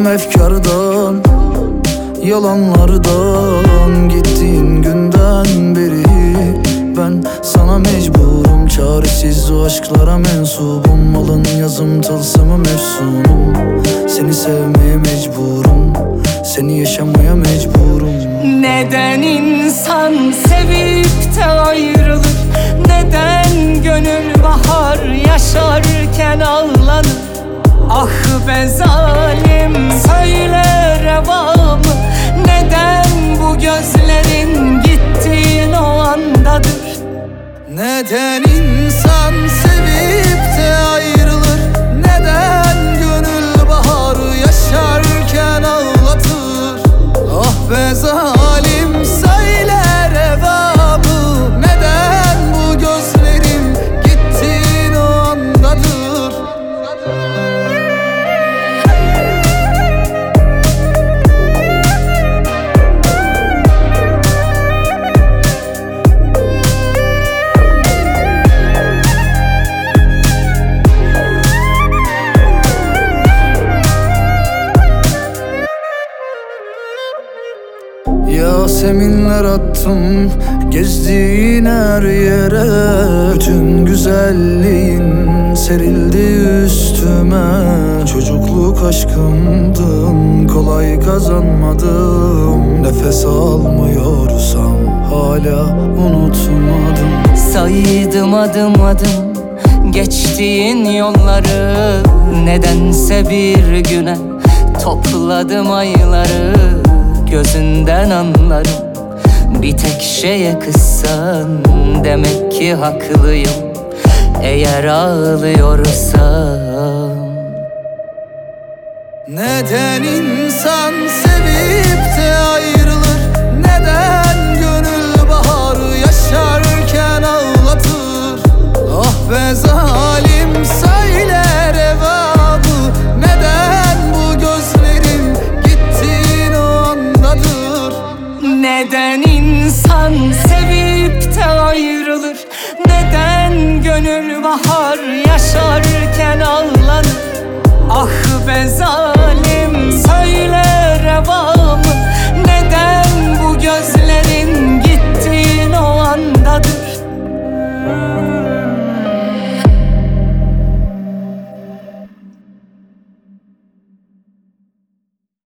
efkardan, yalanlardan. Gittiğin günden beri ben sana mecburum. Çaresiz o aşklara mensubum. Alın yazım tılsımım efsunum. Seni sevmeye mecburum, seni yaşamaya mecburum. Neden insan sevip de ayrılır? Neden gönül bahar yaşarken ağlanır? Ah be zalim, söyle reva mı? Neden bu gözlerin gittiğin o andadır? Neden insan sevip de ayrılır? Neden gönül baharı yaşarken ağlatır? Ah be zalim, söyle reva mı? Neden bu gözlerin gittiğin o andadır? Yaseminler attım gezdiğin her yere. Bütün güzelliğin serildi üstüme. Çocukluk aşkımdın, kolay kazanmadım. Nefes almıyorsam hala unutmadım. Saydım adım adım geçtiğin yolları. Nedense bir güne topladım ayları. Gözünden anlarım, bir tek şeye kızsan demek ki haklıyım eğer ağlıyorsam. Neden insan sevip de ayrılır? Neden gönül baharı yaşarken ağlatır? Ah be zalim, söyle reva mı? Neden bu gözlerin gittiğin o andadır? Neden insan sevip de ayrılır? Neden gönül bahar yaşarken ağlanır? Ah be zalim, söyle reva